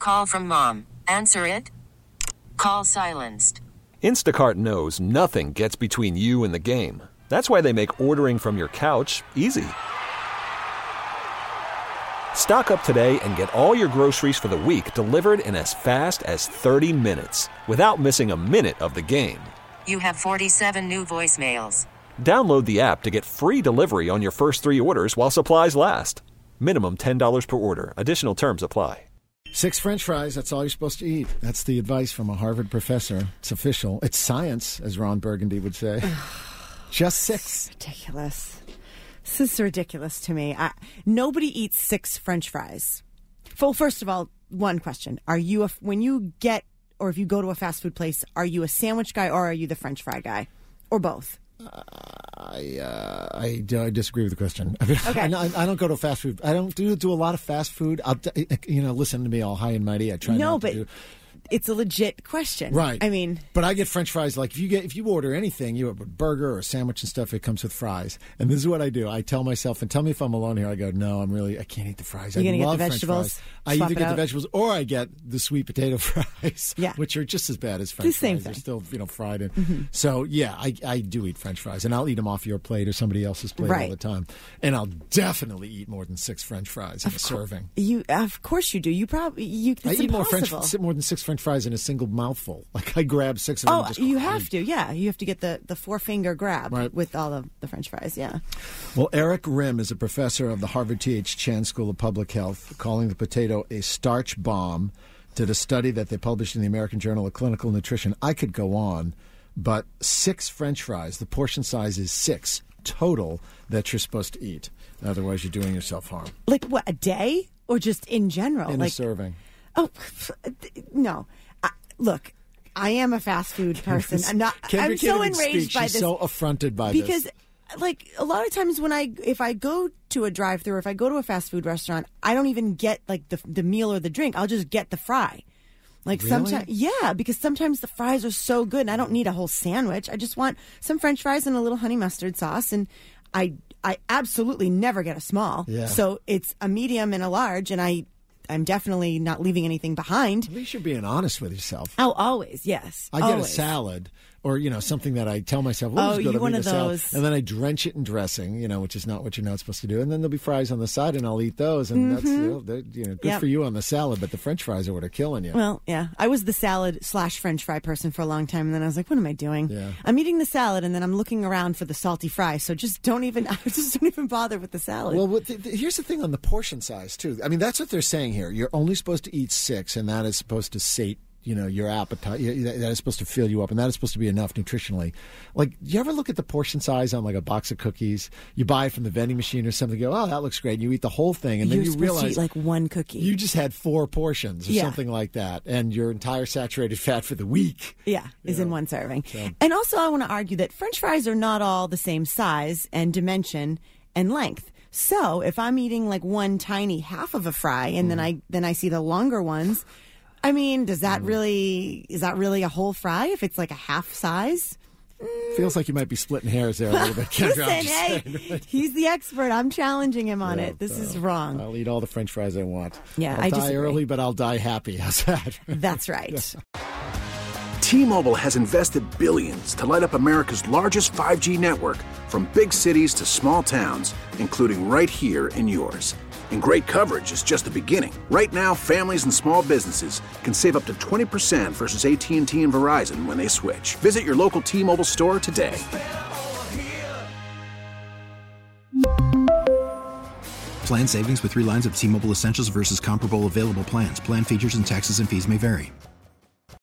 call from mom. Answer it. Call silenced. Instacart knows nothing gets between you and the game. That's why they make ordering from your couch easy. Stock up today and get all your groceries for the week delivered in as fast as 30 minutes without missing a minute of the game. You have 47 new voicemails. Download the app to get free delivery on your first 3 orders while supplies last. Minimum $10 per order. Additional terms apply. 6 French fries, that's all you're supposed to eat. That's the advice from a Harvard professor. It's official. It's science, as Ron Burgundy would say. Just 6. Ridiculous. This is ridiculous to me. Nobody eats 6 French fries. Well, first of all, one question. Are you, when you get, or if you go to a fast food place, are you a sandwich guy or are you the French fry guy? Or both? I disagree with the question. Okay. I don't go to fast food. I don't do a lot of fast food. Listen to me all high and mighty. I try not to do. It's a legit question. Right. I mean, but I get French fries. Like if you order anything, you have a burger or a sandwich and stuff, it comes with fries. And this is what I do. I tell myself, and tell me if I'm alone here, I go, no, I can't eat the fries. You're I love get the French vegetables, fries. I either get the vegetables or I get the sweet potato fries, which are just as bad as French fries. Thing. They're still fried in. Mm-hmm. So yeah, I do eat French fries, and I'll eat them off your plate or somebody else's plate all the time. And I'll definitely eat more than 6 French fries in a serving. Of course you do. I eat more than 6 French fries in a single mouthful. Like I grab 6 of them. Oh, you have to. Yeah, you have to get the 4-finger grab with all of the French fries. Yeah. Well, Eric Rim is a professor of the Harvard T.H. Chan School of Public Health, calling the potato a starch bomb. Did a study that they published in the American Journal of Clinical Nutrition. I could go on, but 6 French fries. The portion size is 6 total that you're supposed to eat. Otherwise, you're doing yourself harm. Like what? A day, or just in general? In a serving. Oh no! Look. I am a fast food person. I'm so enraged by this. She's so affronted by this. Because, like, a lot of times if I go to a drive-thru or if I go to a fast food restaurant, I don't even get, like, the meal or the drink. I'll just get the fry. Like, really? Sometimes, yeah, because sometimes the fries are so good and I don't need a whole sandwich. I just want some French fries and a little honey mustard sauce, and I absolutely never get a small. Yeah. So it's a medium and a large, and I'm definitely not leaving anything behind. At least you're being honest with yourself. Oh, always, yes. I get a salad or, something that I tell myself, you're one of those. Salad. And then I drench it in dressing, which is not what you're not supposed to do. And then there'll be fries on the side, and I'll eat those. And that's good for you on the salad, but the French fries are what are killing you. Well, yeah. I was the salad/French fry person for a long time, and then I was like, what am I doing? Yeah. I'm eating the salad, and then I'm looking around for the salty fry, so just don't even bother with the salad. Well, here's the thing on the portion size, too. I mean, that's what they're saying here. You're only supposed to eat 6, and that is supposed to sate your appetite. That is supposed to fill you up, and that is supposed to be enough nutritionally. Like, do you ever look at the portion size on like a box of cookies? You buy it from the vending machine or something. You go, oh, that looks great. And you eat the whole thing, and then you realize to eat like one cookie. You just had 4 portions or something like that, and your entire saturated fat for the week. Is in one serving. So. And also, I want to argue that French fries are not all the same size and dimension and length. So if I'm eating like one tiny half of a fry, and then I see the longer ones. I mean, is that really a whole fry if it's like a half size? Feels like you might be splitting hairs there a little bit. Listen, hey, he's the expert. I'm challenging him on it. This is wrong. I'll eat all the French fries I want. Yeah, I'll die early, but I'll die happy. How's that? That's right. T-Mobile has invested billions to light up America's largest 5G network, from big cities to small towns, including right here in yours. And great coverage is just the beginning. Right now, families and small businesses can save up to 20% versus AT&T and Verizon when they switch. Visit your local T-Mobile store today. Plan savings with 3 lines of T-Mobile Essentials versus comparable available plans. Plan features and taxes and fees may vary.